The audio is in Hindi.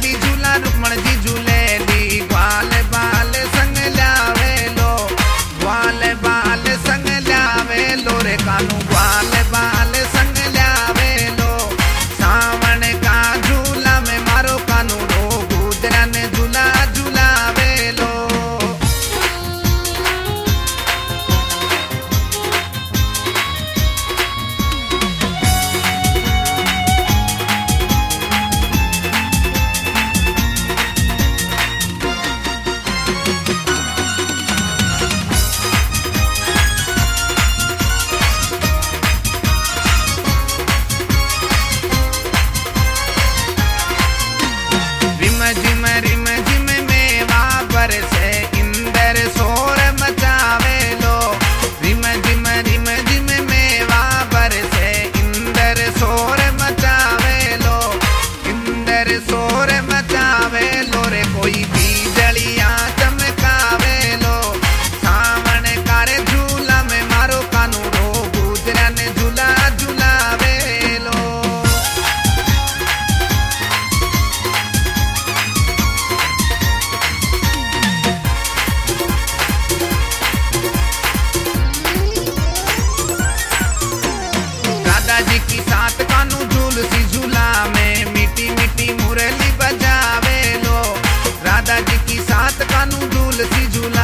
ली झूला रुक्मण जी झूले ली ग्वाल बाल संग लावे लो ग्वाल बाल संग लावे लो रे कानू ग्वाल बाल संग लावे लो सावन का झूला में मारो कानू रो गुजरन झूला झूलावे लो। रिम झिम मेवा बरसे इंदर शोर मचावे लो रिम झिम मेवा बरसे इंदर शोर मचावे लो इंदर शोर मचावे लो रे कोई बिजलियां चमकावे लो सावन कार झूला में मारो कानू रो गुजरन झूला झूलावे लो। राधा जी की साथ कानू झूल सी झूला में मीठी मीठी मुरली बजावे लो राधा जी की साथ कानू झूल सी झूला